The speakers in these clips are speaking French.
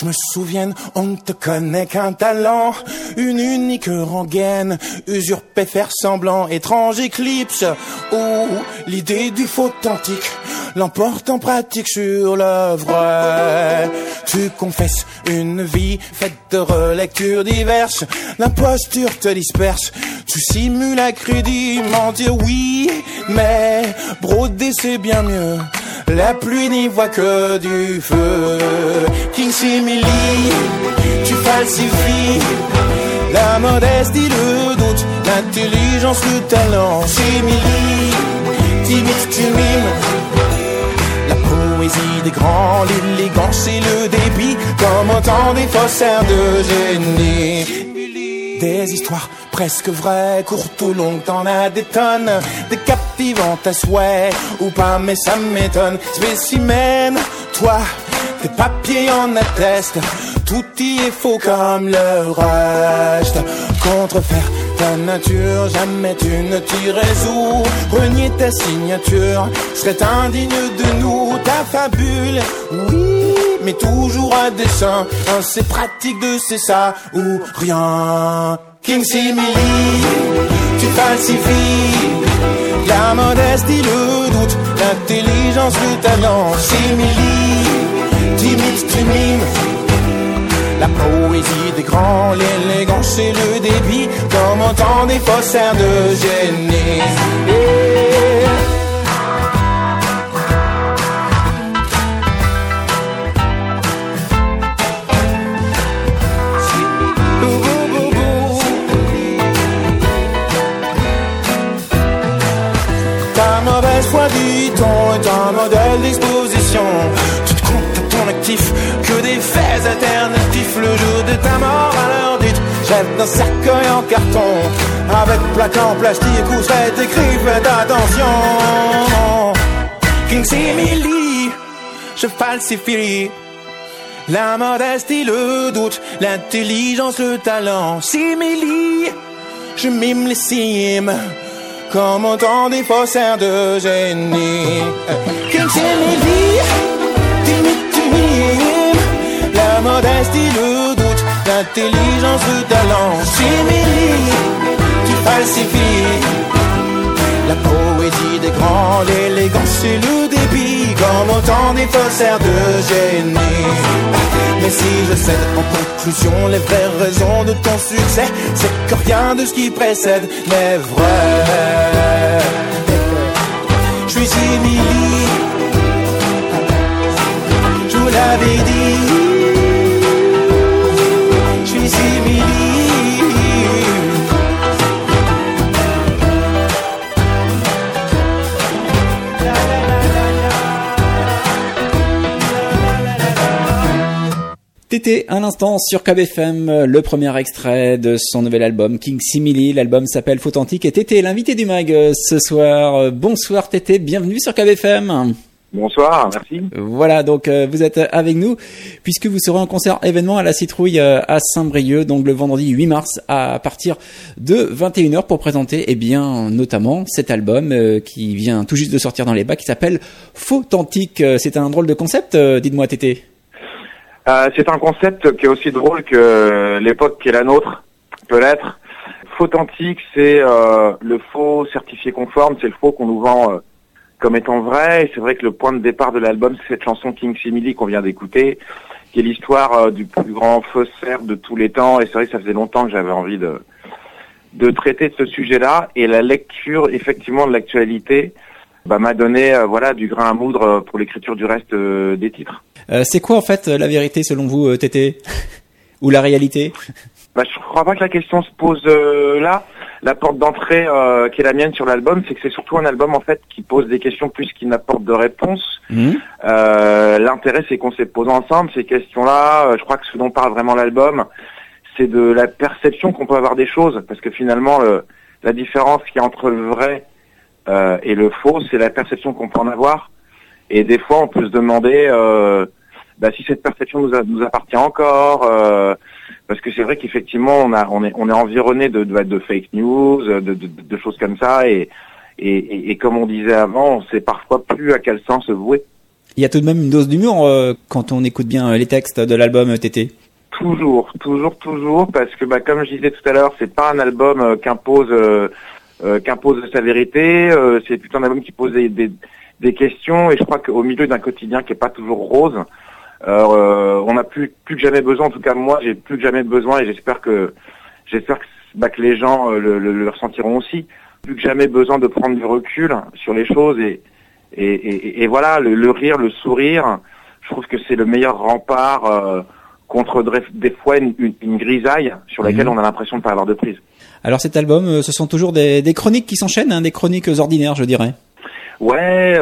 me souvienne, on ne te connaît qu'un talent, une unique rengaine, usurper, faire semblant, étrange éclipse, où l'idée du faux authentique l'emporte en pratique sur l'œuvre. Tu confesses une vie faite de relectures diverses, l'imposture te disperse, tu simules à crudiment dire oui, mais broder c'est bien mieux, la pluie n'y voit que du feu. King Simili, tu falsifies la modestie, le doute, l'intelligence, le talent. Simili, t'imites, tu mimes la poésie des grands, l'élégance et le débit, comme autant des faussaires de génie. Des histoires presque vraies, courtes ou longues, t'en as des tonnes, des captivantes à souhait, ou pas mais ça m'étonne. Spécimen, toi, tes papiers en attestent, tout y est faux comme le reste. Contrefaire ta nature, jamais tu ne t'y résous. Renier ta signature serait indigne de nous. Ta fabule, oui, mais toujours à dessein. C'est pratique de c'est ça ou rien. King Simili, tu falsifies la modestie, le doute, l'intelligence, le talent. Simili, t'imites, tu mimes la poésie des grands, l'élégance et le débit, comme autant des faussaires de génie. Ta mauvaise foi, dit-on, est un modèle d'exposition. Tu te comptes à ton actif que des faits alternatifs. Le jour de ta mort à l'heure dite, jette d'un cercueil en carton, avec plaque en plastique où serait écrit faites attention. King Simili, je falsifie la modestie, le doute, l'intelligence, le talent. Simili, je mime les cimes, comme autant des faussaires de génie. King Simili, t'imites, tu mimes la modestie, le doute, l'intelligence, le talent. Simili, tu falsifies la poésie des grands, l'élégance et le débit, comme autant des faussaires de génie. Mais si je cède en conclusion les vraies raisons de ton succès, c'est que rien de ce qui précède n'est vrai. Je suis Simili, je vous l'avais dit. Je suis Simili. Tété, un instant sur KBFM, le premier extrait de son nouvel album King Simili. L'album s'appelle Faux-Authentique et Tété, l'invité du mag ce soir. Bonsoir Tété, bienvenue sur KBFM. Bonsoir, merci. Voilà, donc vous êtes avec nous puisque vous serez en concert événement à la Citrouille à Saint-Brieuc, donc le vendredi 8 mars à partir de 21h pour présenter notamment cet album qui vient tout juste de sortir dans les bacs qui s'appelle Faux-Authentique. C'est un drôle de concept, dites-moi Tété. C'est un concept qui est aussi drôle que l'époque qui est la nôtre peut l'être. Faux-Authentique, c'est le faux certifié conforme, c'est le faux qu'on nous vend comme étant vrai. Et c'est vrai que le point de départ de l'album, c'est cette chanson King Simili qu'on vient d'écouter, qui est l'histoire du plus grand faussaire de tous les temps. Et c'est vrai que ça faisait longtemps que j'avais envie de traiter de ce sujet-là. Et la lecture, effectivement, de l'actualité m'a donné du grain à moudre pour l'écriture du reste des titres. C'est quoi en fait la vérité selon vous, Tété? Ou la réalité? Je crois pas que la question se pose là. La porte d'entrée qui est la mienne sur l'album, c'est que c'est surtout un album en fait qui pose des questions plus qu'il n'apporte de réponses. L'intérêt, c'est qu'on s'est posé ensemble ces questions-là. Je crois que ce dont parle vraiment l'album, c'est de la perception qu'on peut avoir des choses, parce que finalement la différence qu'il y a entre le vrai et le faux, c'est la perception qu'on peut en avoir. Et des fois, on peut se demander si cette perception nous appartient encore, parce que c'est vrai qu'effectivement, on est environné de fake news, de choses comme ça, et comme on disait avant, on sait parfois plus à quel sens se vouer. Il y a tout de même une dose d'humour quand on écoute bien les textes de l'album Tété. Toujours, parce que comme je disais tout à l'heure, c'est pas un album qu'impose sa vérité, c'est plutôt un album qui pose des questions, et je crois qu'au milieu d'un quotidien qui est pas toujours rose, on a plus que jamais besoin, en tout cas moi j'ai plus que jamais besoin, et j'espère que les gens le ressentiront aussi, plus que jamais besoin de prendre du recul sur les choses, et voilà, le rire, le sourire, je trouve que c'est le meilleur rempart contre des fois une grisaille sur laquelle on a l'impression de pas avoir de prise. Alors cet album, ce sont toujours des chroniques qui s'enchaînent, des chroniques ordinaires, je dirais. Ouais,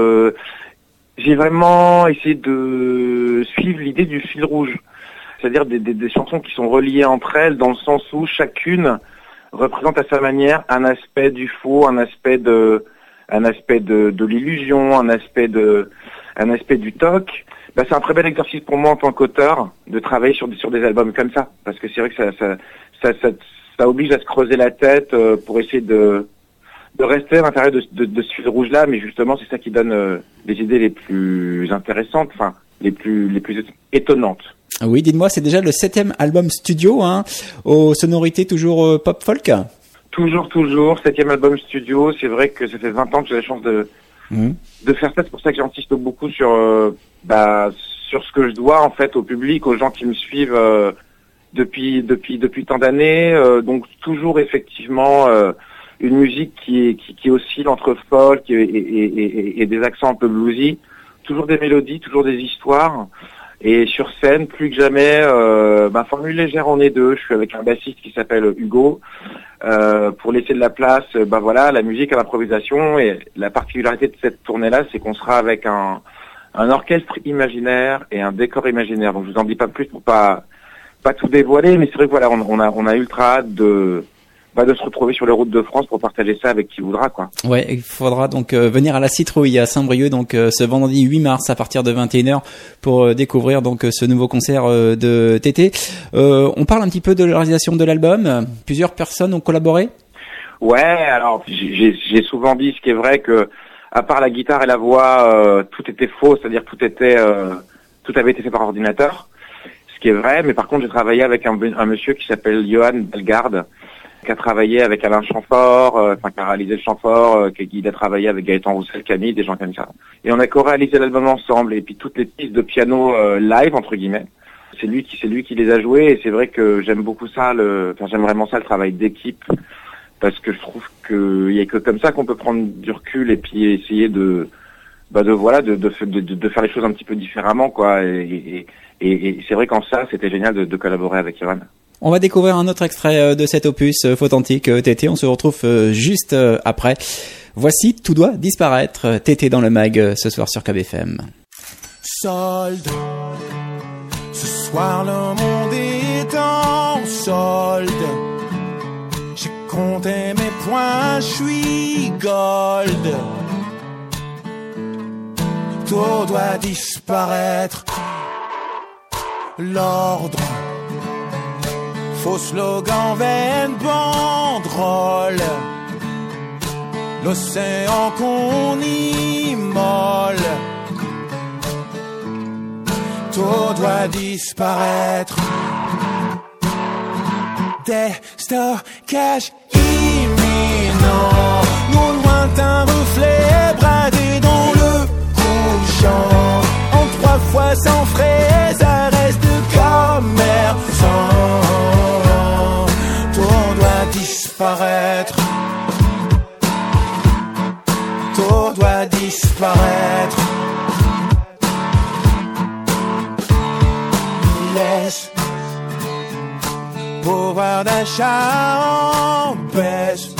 j'ai vraiment essayé de suivre l'idée du fil rouge, c'est-à-dire des chansons qui sont reliées entre elles dans le sens où chacune représente à sa manière un aspect du faux, un aspect de l'illusion, un aspect du toc. C'est un très bel exercice pour moi en tant qu'auteur de travailler sur des albums comme ça, parce que c'est vrai que ça oblige à se creuser la tête pour essayer de rester à l'intérieur de ce fil rouge là, mais justement c'est ça qui donne les idées les plus intéressantes, enfin les plus étonnantes. Oui, dites-moi, c'est déjà le 7e album studio, aux sonorités toujours pop folk. Toujours 7e album studio. C'est vrai que ça fait 20 ans que j'ai la chance de faire ça. C'est pour ça que j'insiste beaucoup sur ce que je dois en fait au public, aux gens qui me suivent depuis tant d'années. Donc toujours effectivement une musique qui oscille entre folk et des accents un peu bluesy. Toujours des mélodies, toujours des histoires. Et sur scène, plus que jamais, formule légère, on est deux. Je suis avec un bassiste qui s'appelle Hugo. Pour laisser de la place, la musique à l'improvisation. Et la particularité de cette tournée-là, c'est qu'on sera avec un orchestre imaginaire et un décor imaginaire. Donc je vous en dis pas plus pour pas tout dévoiler, mais c'est vrai que on a ultra hâte de se retrouver sur les routes de France pour partager ça avec qui voudra, quoi. Ouais, il faudra donc venir à la Citrouille à Saint-Brieuc donc ce vendredi 8 mars à partir de 21h pour découvrir donc ce nouveau concert de Tété. On parle un petit peu de la réalisation de l'album. Plusieurs personnes ont collaboré. Ouais, alors j'ai souvent dit, ce qui est vrai, que à part la guitare et la voix, tout était faux, c'est-à-dire tout avait été fait par ordinateur. Ce qui est vrai, mais par contre j'ai travaillé avec un monsieur qui s'appelle Johan Bellegarde, qui a travaillé avec Alain Chamfort, qui a réalisé le Chamfort, qui a travaillé avec Gaëtan Roussel, Camille, des gens comme ça. Et on a co-réalisé l'album ensemble, et puis toutes les pistes de piano live, entre guillemets, c'est lui qui les a jouées, et c'est vrai que j'aime beaucoup ça, j'aime vraiment ça, le travail d'équipe, parce que je trouve qu'il y a que comme ça qu'on peut prendre du recul et puis essayer de faire les choses un petit peu différemment, quoi, et c'est vrai qu'en ça, c'était génial de collaborer avec Johan. On va découvrir un autre extrait de cet opus authentique Tété. On se retrouve juste après. Voici Tout doit disparaître. Tété dans le mag ce soir sur KBFM. Solde. Ce soir le monde est en solde. J'ai compté mes points, je suis gold. Tout doit disparaître. L'ordre. Faux slogan, vaine banderole. L'océan qu'on immole. Tout doit disparaître. Des stockages imminents. Nos lointains reflets bradés dans le couchant. En 3 fois sans frais, ça reste commerçant. Disparaître. Tout doit disparaître. Laisse pouvoir d'achat en baisse.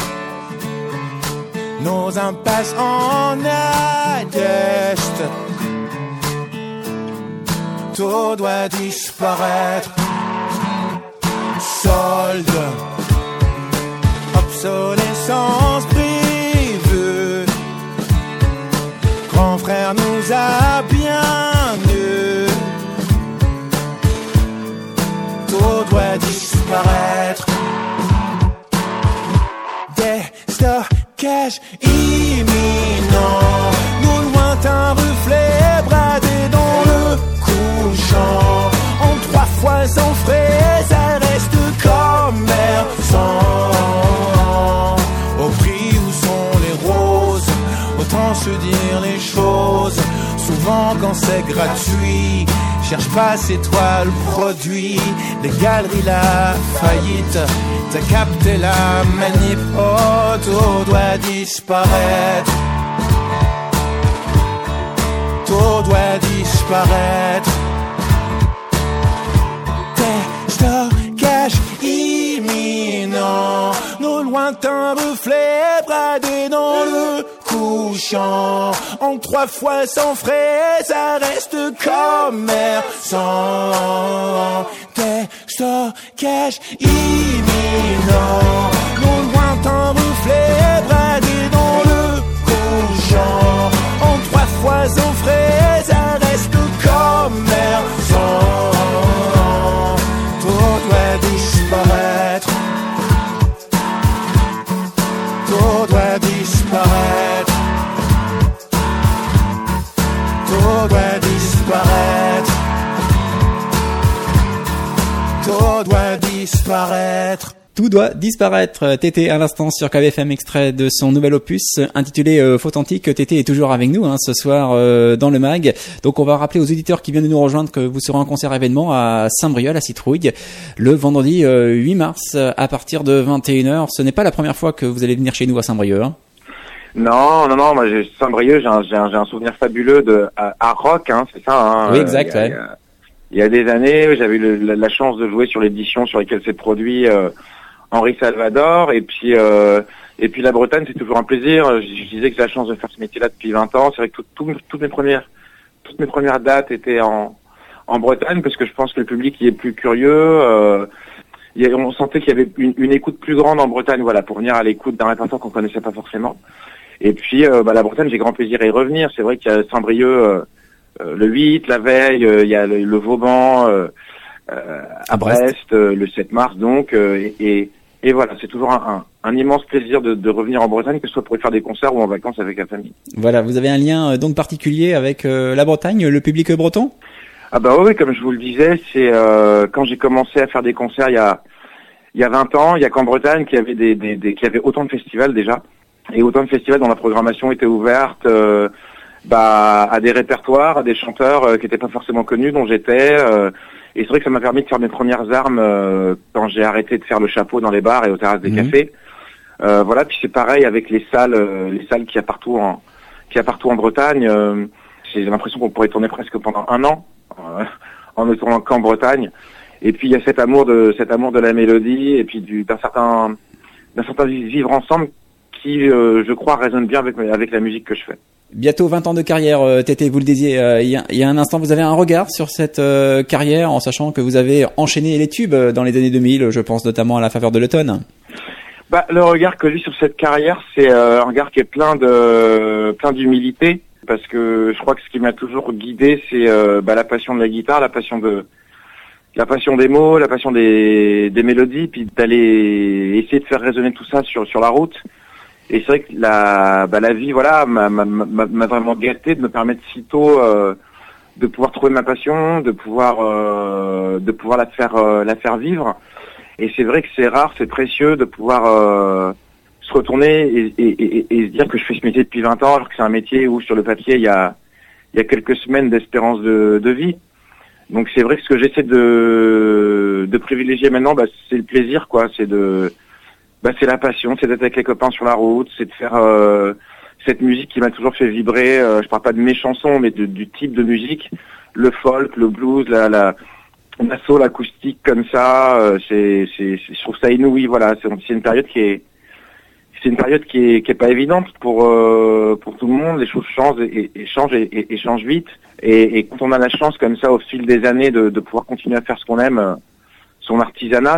Nos impasses en attestent. Tout doit disparaître. Solde. Obsolescence prévue. Grand frère nous a bien eu. Tout doit disparaître. Des stockages imminents. Nos lointains reflets bras. comment se dire les choses. Souvent quand c'est gratuit, cherche pas c'est toi le produit. Les galeries la faillite, t'as capté la manip, oh tout doit disparaître. Tout doit disparaître. Tes stockages imminents, nos lointains reflets bradés dans le couchant. En 3 fois sans frais, ça reste commerçant. Tes stockages imminents, nos lointains reflets bradés dans le couchant. En 3 fois sans frais, ça reste commerçant. Tout doit disparaître. Tout doit disparaître. Tout doit disparaître. Tout doit disparaître. Tout doit disparaître. Tété à l'instant sur KBFM, extrait de son nouvel opus intitulé Fauthentique. Tété est toujours avec nous ce soir dans le mag. Donc on va rappeler aux auditeurs qui viennent de nous rejoindre que vous serez en concert événement à Saint-Brieuc à la Citrouille le vendredi 8 mars à partir de 21h. Ce n'est pas la première fois que vous allez venir chez nous à Saint-Brieuc. Non, moi Saint-Brieuc, j'ai un souvenir fabuleux de à Rock, c'est ça. Oui, exact. Il y a des années, j'avais eu la chance de jouer sur l'édition sur laquelle s'est produit Henri Salvador, et puis la Bretagne, c'est toujours un plaisir. Je disais que j'ai la chance de faire ce métier-là depuis 20 ans. C'est vrai que toutes mes premières dates étaient en Bretagne, parce que je pense que le public y est plus curieux. On sentait qu'il y avait une écoute plus grande en Bretagne, voilà, pour venir à l'écoute d'un répertoire qu'on connaissait pas forcément. Et puis la Bretagne, j'ai grand plaisir à y revenir. C'est vrai qu'il y a Saint-Brieuc le 8, la veille, il y a le Vauban à Brest, le 7 mars donc, et voilà, c'est toujours un immense plaisir de revenir en Bretagne, que ce soit pour y faire des concerts ou en vacances avec la famille. Voilà, vous avez un lien donc particulier avec la Bretagne, le public breton ? Ah bah oui, comme je vous le disais, c'est quand j'ai commencé à faire des concerts il y a 20 ans, il y a qu'en Bretagne qu'il y avait qu'il y avait autant de festivals déjà, et autant de festivals dont la programmation était ouverte à des répertoires, à des chanteurs qui n'étaient pas forcément connus, dont j'étais. Et c'est vrai que ça m'a permis de faire mes premières armes quand j'ai arrêté de faire le chapeau dans les bars et aux terrasses des cafés. Voilà, puis c'est pareil avec les salles qu'il y a partout en Bretagne. J'ai l'impression qu'on pourrait tourner presque pendant 1 an en ne tournant qu'en Bretagne. Et puis il y a cet amour de la mélodie et puis d'un certain vivre ensemble qui, je crois, résonne bien avec la musique que je fais. Bientôt 20 ans de carrière, Tété, vous le disiez il y a un instant, vous avez un regard sur cette carrière en sachant que vous avez enchaîné les tubes dans les années 2000, je pense notamment à La Faveur de l'automne. Le regard que j'ai sur cette carrière, c'est un regard qui est plein d'humilité, parce que je crois que ce qui m'a toujours guidé, c'est la passion de la guitare, la passion des mots, la passion des mélodies, puis d'aller essayer de faire résonner tout ça sur la route. Et c'est vrai que la vie, voilà, m'a vraiment gâté de me permettre si tôt de pouvoir trouver ma passion, de pouvoir la faire vivre. Et c'est vrai que c'est rare, c'est précieux de pouvoir se retourner et se dire que je fais ce métier depuis 20 ans, alors que c'est un métier où sur le papier il y a quelques semaines d'espérance de vie. Donc c'est vrai que ce que j'essaie de privilégier maintenant, c'est le plaisir, quoi. C'est la passion, c'est d'être avec les copains sur la route, c'est de faire cette musique qui m'a toujours fait vibrer. Je parle pas de mes chansons, mais du type de musique, le folk, le blues, la soul acoustique comme ça. Je trouve ça inouï. Voilà, c'est une période qui est pas évidente pour tout le monde. Les choses changent et changent vite. Et quand on a la chance comme ça au fil des années de pouvoir continuer à faire ce qu'on aime. Son artisanat,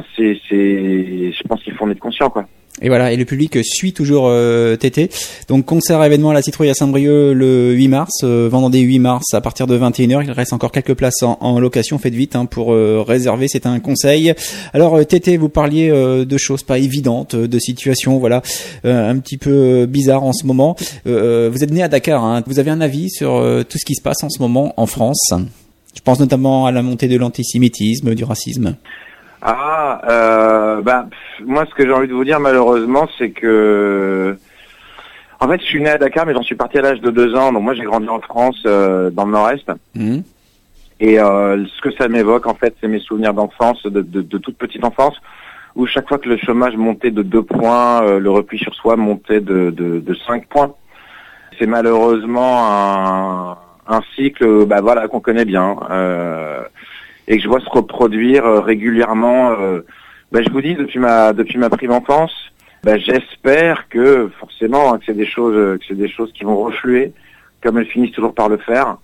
je pense qu'il faut en être conscient, quoi. Et voilà, et le public suit toujours Tété. Donc concert événement à la Citrouille à Saint-Brieuc le 8 mars, vendredi 8 mars à partir de 21h. Il reste encore quelques places en location, faites vite pour réserver, c'est un conseil. Alors Tété, vous parliez de choses pas évidentes, de situations voilà un petit peu bizarres en ce moment. Vous êtes né à Dakar, vous avez un avis sur tout ce qui se passe en ce moment en France? Je pense notamment à la montée de l'antisémitisme, du racisme. Moi, ce que j'ai envie de vous dire, malheureusement, c'est que En fait, je suis né à Dakar, mais j'en suis parti à l'âge de 2 ans. Donc moi, j'ai grandi en France, dans le Nord-Est. Mmh. Et ce que ça m'évoque, en fait, c'est mes souvenirs d'enfance, de toute petite enfance, où chaque fois que le chômage montait de 2 points, le repli sur soi montait de 5 points. C'est malheureusement un cycle, qu'on connaît bien, et que je vois se reproduire régulièrement. Je vous dis, depuis ma prime enfance, j'espère que forcément que c'est des choses qui vont refluer, comme elles finissent toujours par le faire.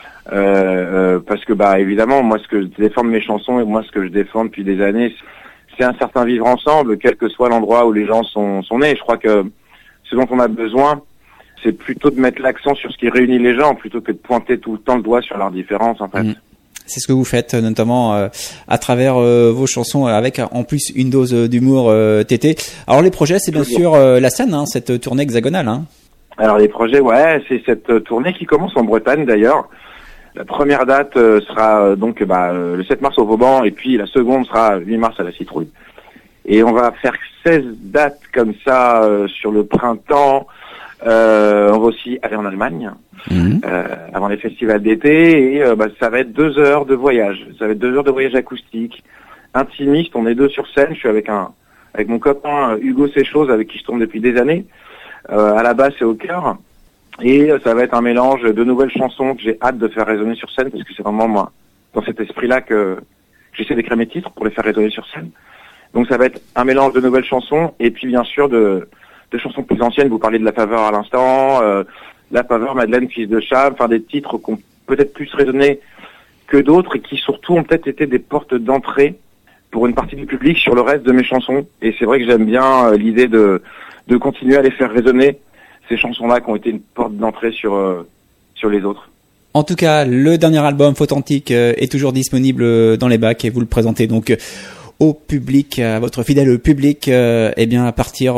Parce que évidemment, moi ce que je défends de mes chansons et moi ce que je défends depuis des années, c'est un certain vivre ensemble, quel que soit l'endroit où les gens sont nés. Je crois que ce dont on a besoin, c'est plutôt de mettre l'accent sur ce qui réunit les gens plutôt que de pointer tout le temps le doigt sur leurs différences, en fait. C'est ce que vous faites, notamment à travers vos chansons, avec en plus une dose d'humour, Tété. Alors les projets, c'est bien sûr la scène, cette tournée hexagonale. Alors les projets, c'est cette tournée qui commence en Bretagne d'ailleurs. La première date sera le 7 mars au Vauban, et puis la seconde sera le 8 mars à la Citrouille. Et on va faire 16 dates comme ça sur le printemps. On va aussi aller en Allemagne avant les festivals d'été, et ça va être 2 heures de voyage. Ça va être 2 heures de voyage acoustique, intimiste. On est 2 sur scène. Je suis avec mon copain Hugo Séchose, avec qui je tourne depuis des années, à la basse et au chœur. Et ça va être un mélange de nouvelles chansons que j'ai hâte de faire résonner sur scène, parce que c'est vraiment moi, dans cet esprit-là, que j'essaie d'écrire mes titres pour les faire résonner sur scène. Donc ça va être un mélange de nouvelles chansons, et puis bien sûr de chansons plus anciennes. Vous parlez de La Faveur à l'instant, La Faveur, Madeleine, Fils de Chat, enfin des titres qui ont peut-être plus résonné que d'autres, et qui surtout ont peut-être été des portes d'entrée pour une partie du public sur le reste de mes chansons. Et c'est vrai que j'aime bien l'idée de continuer à les faire résonner, ces chansons-là qui ont été une porte d'entrée sur les autres. En tout cas, le dernier album, Authentique, est toujours disponible dans les bacs, et vous le présentez donc au public, à votre fidèle public, à partir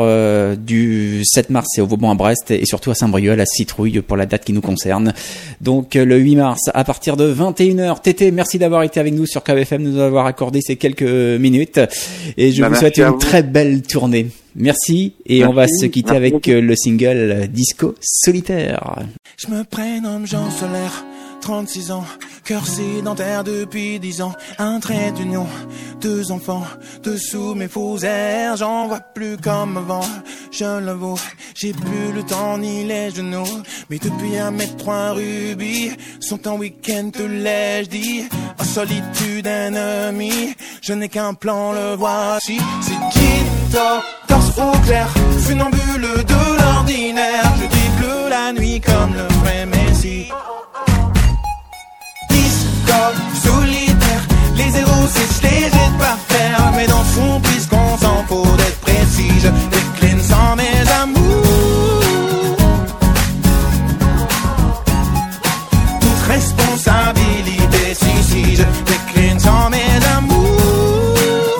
du 7 mars, c'est au Vauban à Brest, et surtout à Saint-Brieuc, à la Citrouille, pour la date qui nous concerne. Donc le 8 mars à partir de 21h. Tété, merci d'avoir été avec nous sur KBFM, nous avoir accordé ces quelques minutes, et je vous souhaite une très belle tournée. Merci, et on va se quitter avec le single Disco Solitaire. Je me prénomme Jean Solaire, 36 ans, cœur sédentaire depuis 10 ans, un trait d'union, 2 enfants, dessous mes faux airs, j'en vois plus comme avant, je l'avoue, j'ai plus le temps ni les genoux, mais depuis 1m3 rubis, sont en week-end te l'ai-je dit, en solitude ennemi, je n'ai qu'un plan, le voici, c'est Gito, torse au clair, funambule de l'ordinaire, je dribble la nuit comme le vrai Messi. Solitaire, les zéros c'est je les jette par terre, mais dans son puisqu'on s'en faut d'être précis, je décline sans mes amours. Toute responsabilité, si je décline sans mes amours.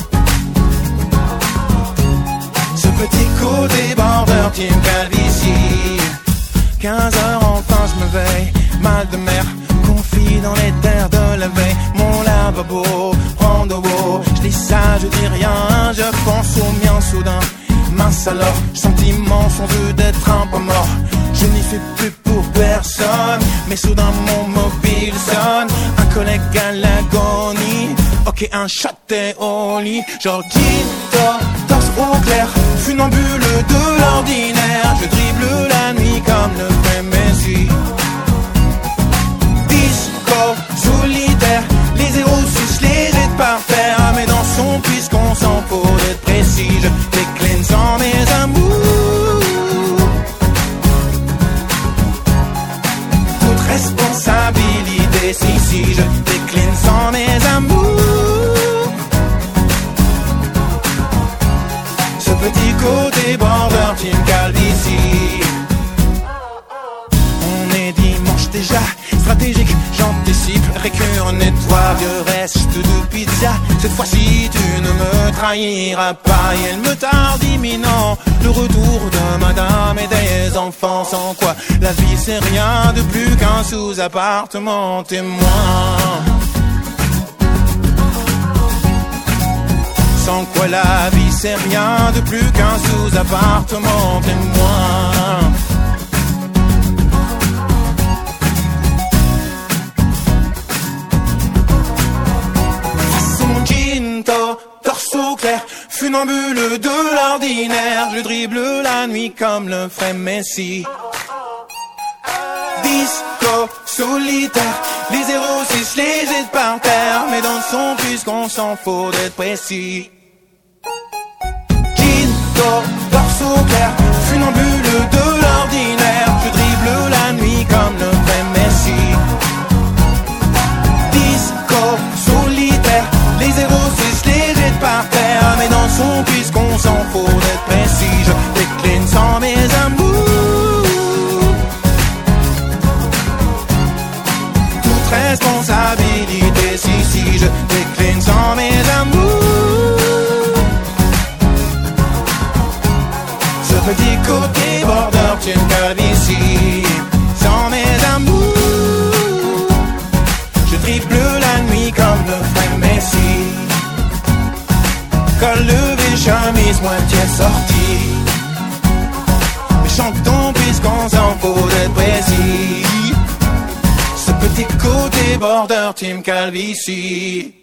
Ce petit côté border team calvitie, 15 heures enfin je me veille, mal de mer, confie dans les terres de la veille. Mon lavabo prend de haut, je dis ça, je dis rien, je pense au mien soudain. Mince alors, sentiments sont vus d'être un peu mort. Je n'y fais plus pour personne, mais soudain mon mobile sonne. Un collègue à l'agonie, ok un shot et au lit. Genre Gito, torse au clair, funambule de l'ordinaire, je dribble la nuit comme le vrai Messi. Solitaire, les zéros si je les jette par terre, mais dans son puisqu'on s'en faut d'être précis, je décline sans mes amours. Toute responsabilité, si je décline sans mes amours. Ce petit côté border team calvitie. On est dimanche déjà, stratégique, j'anticipe, récure, nettoie, vieux reste de pizza. Cette fois-ci tu ne me trahiras pas, et elle me tarde imminent, le retour de madame et des enfants, sans quoi la vie c'est rien de plus qu'un sous-appartement témoin. Sans quoi la vie c'est rien de plus qu'un sous-appartement témoin. funambule de l'ordinaire, je dribble la nuit comme le ferait Messi. Disco solitaire, les 06 les jette par terre, mais dans son puisqu'on s'en faut d'être précis. Quinto, torse clair, funambule de l'ordinaire, je dribble la nuit comme le ferait Messi. Disco solitaire, les 06 les jette par terre, mais dans son puisqu'on s'en faut d'être précis, je décline sans mes amours. Responsabilité, si je décline sans mes amours. Ce petit côté border, tu me calvities. Sans mes amours, je dribble la nuit comme le ferait Messi. Col levé, chemise, moitié sortie. Chantons puisqu'on s'en faut d'être précis. Petit côté border, Team Calvici.